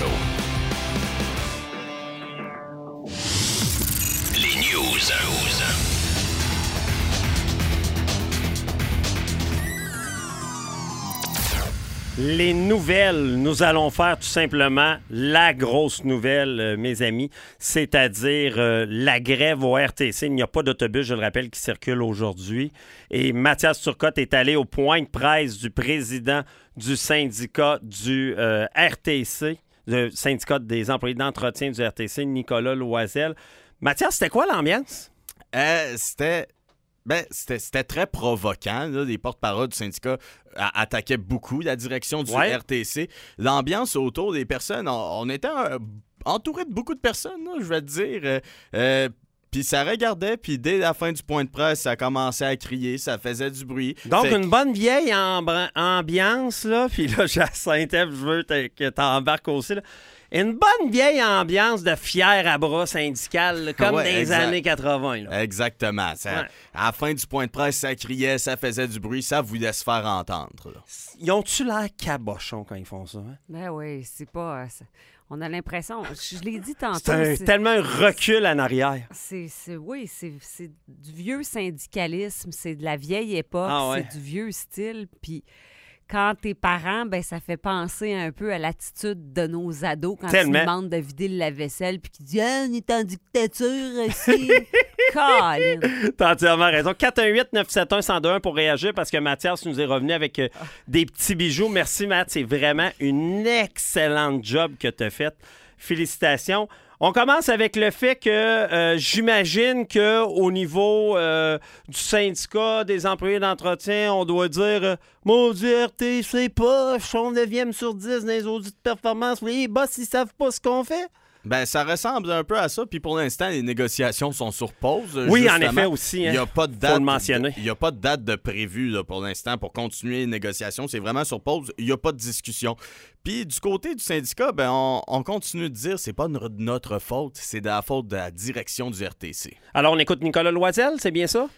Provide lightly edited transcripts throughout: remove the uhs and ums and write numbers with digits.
Show. Les news. Les nouvelles, nous allons faire tout simplement la grosse nouvelle, mes amis, c'est-à-dire la grève au RTC. Il n'y a pas d'autobus, je le rappelle, qui circule aujourd'hui. Et Mathias Turcotte est allé au point de presse du président du syndicat du RTC, le syndicat des employés d'entretien du RTC, Nicolas Loisel. Mathias, c'était quoi l'ambiance? C'était très provoquant. Là. Les porte-paroles du syndicat attaquaient beaucoup la direction du RTC. L'ambiance autour des personnes, on était entouré de beaucoup de personnes, là, je vais te dire. Puis ça regardait, puis dès la fin du point de presse, ça commençait à crier, ça faisait du bruit. Donc, une bonne vieille ambiance, là. Puis là, Jacinthe, je veux que t'embarques aussi, là. Une bonne vieille ambiance de fier à bras syndical, là, comme dans les années 80. Là. Exactement. À la fin du point de presse, ça criait, ça faisait du bruit, ça voulait se faire entendre. Là. Ils ont-tu l'air cabochons quand ils font ça? Hein? Ben oui, c'est pas... on a l'impression... Je l'ai dit tantôt... C'est tellement un recul en arrière. C'est du vieux syndicalisme, c'est de la vieille époque, c'est du vieux style, puis... Quand t'es parent, ben ça fait penser un peu à l'attitude de nos ados quand ils nous demandent de vider le lave-vaisselle puis qu'ils disent « Ah, on est en dictature ici! » Colin! T'as entièrement raison. 418-971-1021 pour réagir parce que Mathias nous est revenu avec des petits bijoux. Merci, Matt. C'est vraiment une excellente job que t'as faite. Félicitations. On commence avec le fait que j'imagine qu'au niveau du syndicat des employés d'entretien, on doit dire maudit RTC poche, on 9e sur 10 dans les audits de performance. Les boss, ils savent pas ce qu'on fait. Ben, ça ressemble un peu à ça. Puis pour l'instant, les négociations sont sur pause. Oui, justement. en effet aussi. Il n'y a pas de date. Faut le mentionner. Il n'y a pas de date de prévue là, pour l'instant pour continuer les négociations. C'est vraiment sur pause. Il n'y a pas de discussion. Puis du côté du syndicat, ben on continue de dire c'est pas notre faute, c'est de la faute de la direction du RTC. Alors on écoute Nicolas Loisel, c'est bien ça?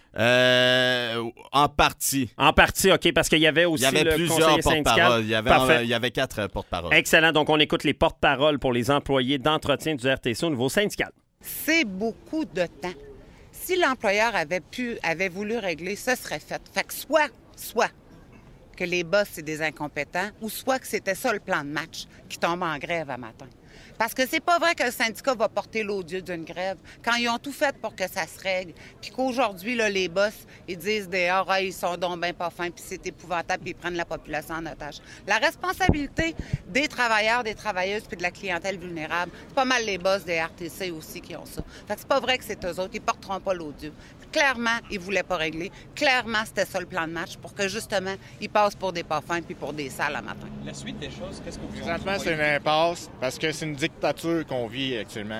En partie. En partie, OK, parce qu'il y avait aussi le conseiller syndical. Il y avait 4 porte-paroles. Excellent, donc on écoute les porte-paroles pour les employés d'entretien du RTC au niveau syndical. C'est beaucoup de temps. Si l'employeur avait voulu régler, ça serait fait. Fait que soit que les boss, c'est des incompétents, ou soit que c'était ça le plan de match qui tombe en grève à matin. Parce que c'est pas vrai que le syndicat va porter l'odieux d'une grève quand ils ont tout fait pour que ça se règle, puis qu'aujourd'hui, là, les boss, ils disent dehors, ils sont donc bien pas fins, puis c'est épouvantable, puis ils prennent la population en otage. La responsabilité des travailleurs, des travailleuses, puis de la clientèle vulnérable, c'est pas mal les boss des RTC aussi qui ont ça. Fait que c'est pas vrai que c'est eux autres, ils porteront pas l'odieux. Clairement, ils voulaient pas régler. Clairement, c'était ça le plan de match pour que, justement, ils passent pour des pas fins puis pour des sales à matin. La suite des choses, qu'est-ce que vous Présentement, c'est une impasse parce que c'est une dictature qu'on vit actuellement.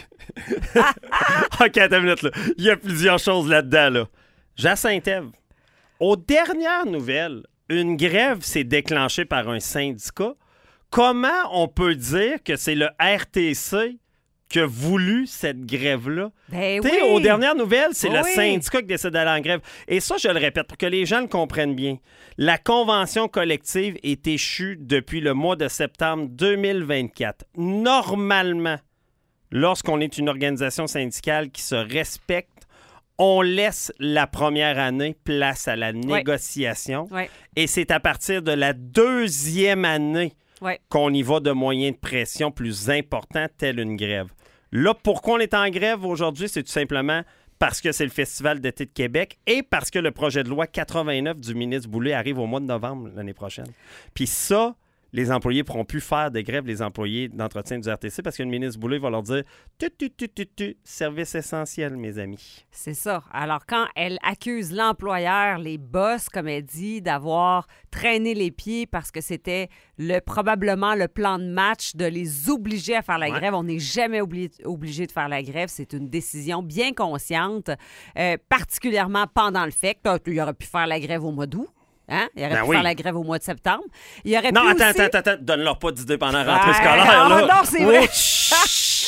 OK, attends une minute, là. Il y a plusieurs choses là-dedans, là. Jacinthe, aux dernières nouvelles, une grève s'est déclenchée par un syndicat. Comment on peut dire que c'est le RTC qui a voulu cette grève-là? Ben oui. Aux dernières nouvelles, c'est le syndicat qui décide d'aller en grève. Et ça, je le répète, pour que les gens le comprennent bien, la convention collective est échue depuis le mois de septembre 2024. Normalement, lorsqu'on est une organisation syndicale qui se respecte, on laisse la première année place à la négociation. Ouais. Et c'est à partir de la deuxième année qu'on y va de moyens de pression plus importants, telle une grève. Là, pourquoi on est en grève aujourd'hui? C'est tout simplement parce que c'est le Festival d'été de Québec et parce que le projet de loi 89 du ministre Boulay arrive au mois de novembre l'année prochaine. Puis ça, les employés ne pourront plus faire de grève, les employés d'entretien du RTC, parce que le ministre Boulay va leur dire « service essentiel, mes amis ». C'est ça. Alors, quand elle accuse l'employeur, les boss, comme elle dit, d'avoir traîné les pieds parce que c'était probablement le plan de match de les obliger à faire la grève, on n'est jamais obligé de faire la grève. C'est une décision bien consciente, particulièrement pendant le fait qu'il aurait pu faire la grève au mois d'août. Hein? Il aurait pu faire la grève au mois de septembre. Attends. Donne-leur pas d'idée pendant la rentrée scolaire. Non, c'est vrai.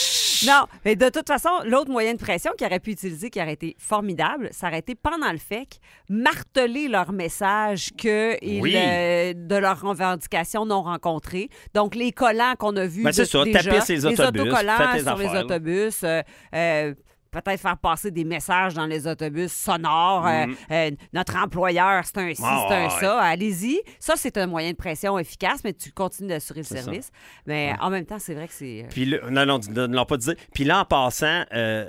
Non, mais de toute façon, l'autre moyen de pression qu'ils auraient pu utiliser, qui aurait été formidable, ça aurait été pendant le FEC, marteler leur message de leurs revendications non rencontrées. Donc, les collants qu'on a vus c'est ça, déjà, taper les autobus, autocollants faites tes sur les affaires, autobus, peut-être faire passer des messages dans les autobus sonores. Notre employeur, c'est un ci, c'est un ça. Allez-y. Ça, c'est un moyen de pression efficace, mais tu continues d'assurer le service. Ça. Mais en même temps, c'est vrai que c'est... Puis là, non, ne l'ont pas dit. Puis là, en passant...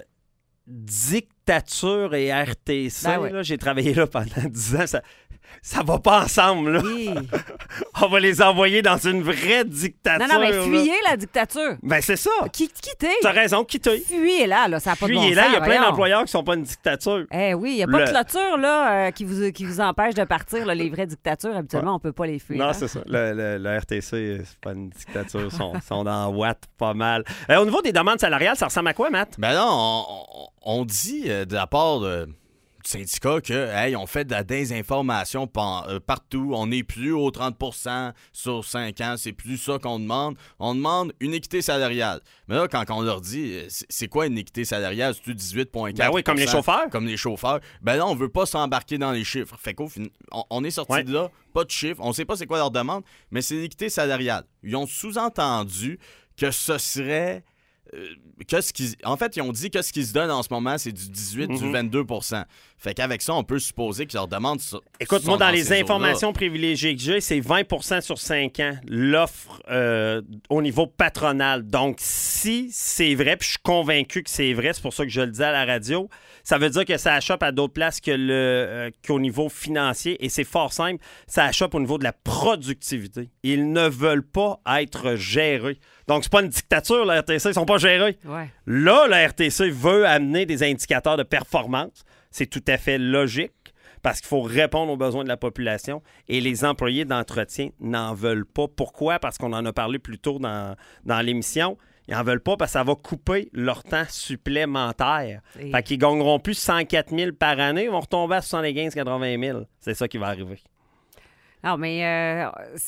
dictature et RTC, là, j'ai travaillé là pendant 10 ans, ça va pas ensemble, là. Oui. On va les envoyer dans une vraie dictature. Non, mais fuyez la dictature. Ben, c'est ça. Quittez. T'as raison, quittez. Fuyez-là, ça n'a pas de bon sens. Fuyez-là, il y a plein d'employeurs qui sont pas une dictature. Oui, il n'y a pas de clôture, là, qui vous empêche de partir, là, les vraies dictatures, habituellement, on peut pas les fuir. Non, c'est ça. Le RTC, c'est pas une dictature. Ils sont dans Watt pas mal. Au niveau des demandes salariales, ça ressemble à quoi, Matt? Ben non, on dit de la part du syndicat que on fait de la désinformation partout. On n'est plus aux 30% sur 5 ans. C'est plus ça qu'on demande. On demande une équité salariale. Mais là, quand on leur dit, c'est quoi une équité salariale? C'est-tu 18,4%? Ben oui, comme les chauffeurs. Comme les chauffeurs. Ben là, on veut pas s'embarquer dans les chiffres. Fait qu'au final, on est sorti de là, pas de chiffres. On sait pas c'est quoi leur demande, mais c'est l'équité salariale. Ils ont sous-entendu que ce serait... en fait, ils ont dit que ce qui se donne en ce moment, c'est du 18, du 22%. Fait qu'avec ça, on peut supposer que leur demande... Écoute, moi, dans les informations privilégiées que j'ai, c'est 20% sur 5 ans, l'offre au niveau patronal. Donc, si c'est vrai, puis je suis convaincu que c'est vrai, c'est pour ça que je le dis à la radio, ça veut dire que ça achoppe à d'autres places qu'au niveau financier. Et c'est fort simple, ça achoppe au niveau de la productivité. Ils ne veulent pas être gérés. Donc, c'est pas une dictature, la RTC, ils sont pas gérés. Ouais. Là, la RTC veut amener des indicateurs de performance. C'est tout à fait logique parce qu'il faut répondre aux besoins de la population et les employés d'entretien n'en veulent pas. Pourquoi? Parce qu'on en a parlé plus tôt dans l'émission. Ils n'en veulent pas parce que ça va couper leur temps supplémentaire. Fait qu'ils ne gagneront plus 104 000 par année, ils vont retomber à 75-80 000. C'est ça qui va arriver. Non, mais...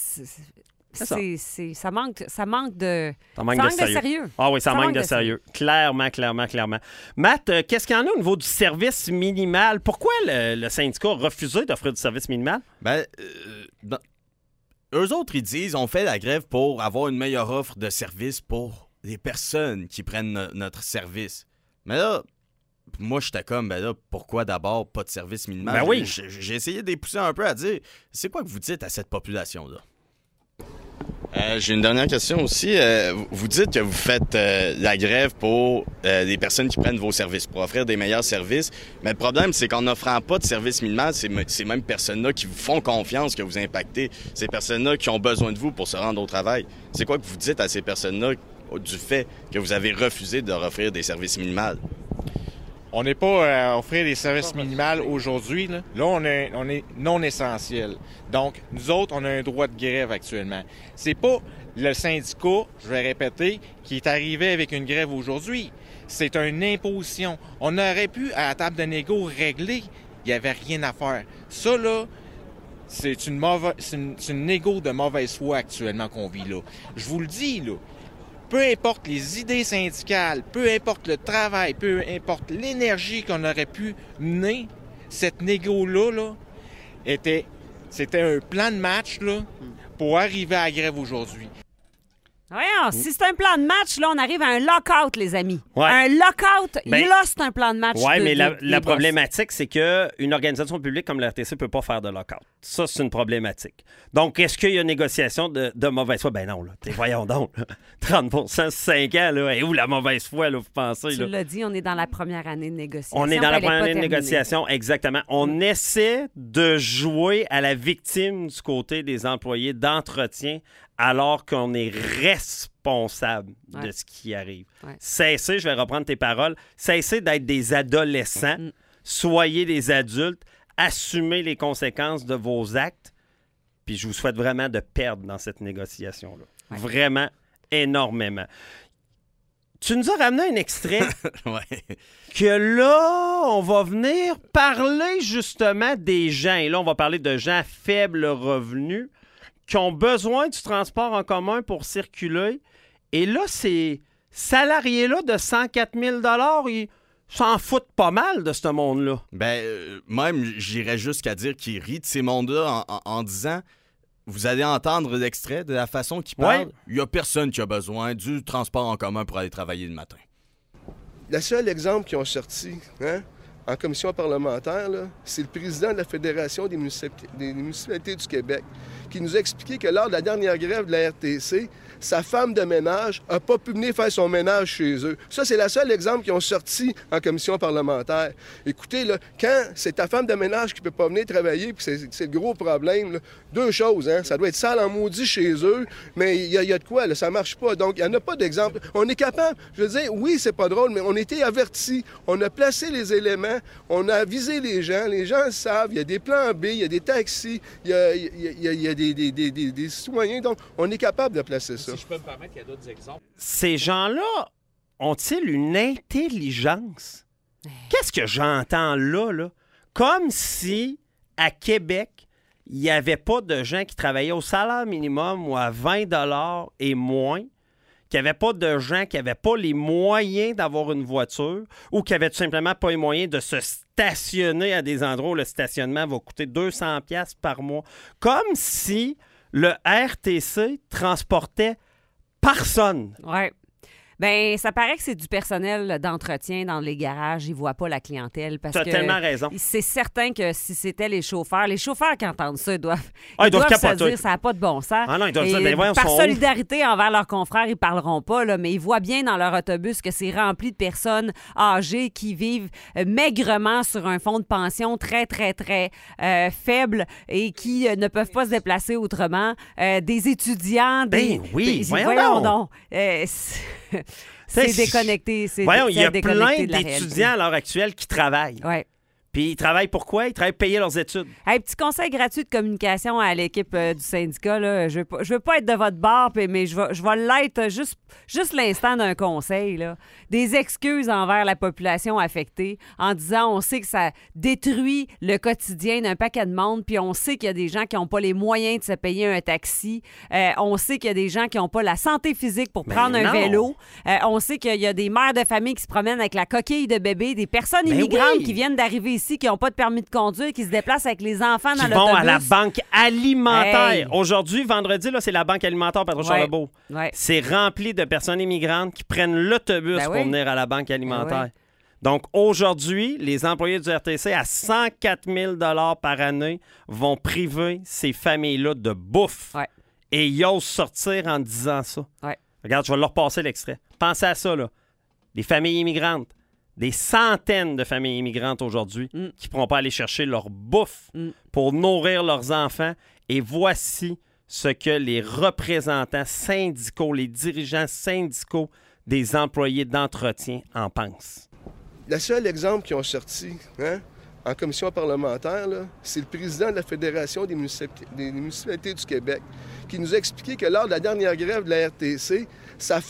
Ça manque de sérieux. Ah oui, ça manque de sérieux. Clairement. Matt, qu'est-ce qu'il y en a au niveau du service minimal? Pourquoi le syndicat a refusé d'offrir du service minimal? Eux autres, ils disent on fait la grève pour avoir une meilleure offre de service pour les personnes qui prennent notre service. Mais là, moi, j'étais comme, pourquoi d'abord pas de service minimal? Ben oui. J'ai essayé de les pousser un peu à dire, c'est quoi que vous dites à cette population-là? J'ai une dernière question aussi. Vous dites que vous faites la grève pour les personnes qui prennent vos services, pour offrir des meilleurs services. Mais le problème, c'est qu'en n'offrant pas de service minimal, c'est ces mêmes personnes-là qui vous font confiance que vous impactez. Ces personnes-là qui ont besoin de vous pour se rendre au travail. C'est quoi que vous dites à ces personnes-là du fait que vous avez refusé de leur offrir des services minimaux? On n'est pas à offrir des services minimaux aujourd'hui. Là, on est non essentiel. Donc, nous autres, on a un droit de grève actuellement. C'est pas le syndicat, je vais répéter, qui est arrivé avec une grève aujourd'hui. C'est une imposition. On aurait pu, à la table de négo, régler. Il n'y avait rien à faire. Ça, là, c'est une négo de mauvaise foi actuellement qu'on vit là. Je vous le dis, là. Peu importe les idées syndicales, peu importe le travail, peu importe l'énergie qu'on aurait pu mener, cette négo-là, c'était un plan de match là, pour arriver à la grève aujourd'hui. Voyons, si c'est un plan de match, là, on arrive à un lockout, les amis. Ouais. Un lockout, là, c'est un plan de match. Oui, mais la problématique, c'est qu'une organisation publique comme la RTC ne peut pas faire de lockout. Ça, c'est une problématique. Donc, est-ce qu'il y a une négociation de mauvaise foi? Ben non, là. Voyons donc. Là. 30 sur 5 ans, là. Et où la mauvaise foi, là, vous pensez? Tu l'as dit, on est dans la première année de négociation. On est dans la première année de négociation, exactement. On essaie de jouer à la victime du côté des employés d'entretien alors qu'on est responsable de ce qui arrive. Ouais. Cessez, je vais reprendre tes paroles, cessez d'être des adolescents, soyez des adultes, assumez les conséquences de vos actes, puis je vous souhaite vraiment de perdre dans cette négociation-là. Ouais. Vraiment, énormément. Tu nous as ramené un extrait que là, on va venir parler justement des gens, et là, on va parler de gens à faible revenu, qui ont besoin du transport en commun pour circuler. Et là, c'est salariés-là de 104 000 ils s'en foutent pas mal de ce monde-là. Même, j'irais jusqu'à dire qu'ils rient de ces mondes-là en disant... Vous allez entendre l'extrait de la façon qu'il parle. Il n'y a personne qui a besoin du transport en commun pour aller travailler le matin. Le seul exemple qu'ils ont sorti en commission parlementaire, là, c'est le président de la Fédération des municipalités du Québec qui nous a expliqué que lors de la dernière grève de la RTC, sa femme de ménage n'a pas pu venir faire son ménage chez eux. Ça, c'est le seul exemple qu'ils ont sorti en commission parlementaire. Écoutez, là, quand c'est ta femme de ménage qui ne peut pas venir travailler, puis c'est le gros problème, là, deux choses, ça doit être sale en maudit chez eux, mais il y a de quoi, là, ça marche pas. Donc, il n'y en a pas d'exemple. On est capable, je veux dire, oui, c'est pas drôle, mais on a été avertis, on a placé les éléments, on a avisé les gens le savent, il y a des plans B, il y a des taxis, il y a des citoyens, donc on est capable de placer ça. Si je peux me permettre, il y a d'autres exemples. Ces gens-là ont-ils une intelligence? Qu'est-ce que j'entends là? Comme si, à Québec, il n'y avait pas de gens qui travaillaient au salaire minimum ou à 20 $ et moins, qu'il n'y avait pas de gens qui n'avaient pas les moyens d'avoir une voiture ou qui n'avaient tout simplement pas les moyens de se stationner à des endroits où le stationnement va coûter 200$ par mois. Comme si le RTC transportait personne. Oui. Bien, ça paraît que c'est du personnel d'entretien dans les garages. Ils ne voient pas la clientèle. Parce T'as que tellement raison. C'est certain que si c'était les chauffeurs qui entendent ça, ils doivent capoter. se dire ça n'a pas de bon sens. Ah non, ils doivent Et dire, ben voyons, par sont solidarité envers leurs confrères, ils ne parleront pas, là, mais ils voient bien dans leur autobus que c'est rempli de personnes âgées qui vivent maigrement sur un fonds de pension très, très, très faible et qui ne peuvent pas se déplacer autrement. Des étudiants, voyons donc. C'est déconnecté. Voyons, il y a déconnecté plein d'étudiants à l'heure actuelle qui travaillent. Oui. Puis ils travaillent pourquoi? Ils travaillent pour payer leurs études. Hey, petit conseil gratuit de communication à l'équipe du syndicat. Là. Je veux pas être de votre bord, mais je vais l'être juste l'instant d'un conseil. Là. Des excuses envers la population affectée en disant on sait que ça détruit le quotidien d'un paquet de monde, puis on sait qu'il y a des gens qui n'ont pas les moyens de se payer un taxi. On sait qu'il y a des gens qui n'ont pas la santé physique pour prendre un vélo. On sait qu'il y a des mères de famille qui se promènent avec la coquille de bébé, des personnes immigrantes qui viennent d'arriver ici qui n'ont pas de permis de conduire, qui se déplacent avec les enfants dans l'autobus. Qui vont à la banque alimentaire. Hey. Aujourd'hui, vendredi, là, c'est la banque alimentaire Pedro-Charlebourg. Ouais. C'est rempli de personnes immigrantes qui prennent l'autobus pour venir à la banque alimentaire. Donc, aujourd'hui, les employés du RTC, à 104 000 $ par année, vont priver ces familles-là de bouffe. Ouais. Et ils osent sortir en disant ça. Ouais. Regarde, je vais leur passer l'extrait. Pensez à ça, là. Des familles immigrantes. Des centaines de familles immigrantes aujourd'hui qui ne pourront pas aller chercher leur bouffe pour nourrir leurs enfants. Et voici ce que les représentants syndicaux, les dirigeants syndicaux des employés d'entretien en pensent. Le seul exemple qu'ils ont sorti en commission parlementaire, là, c'est le président de la Fédération des municipalités du Québec qui nous a expliqué que lors de la dernière grève de la RTC, sa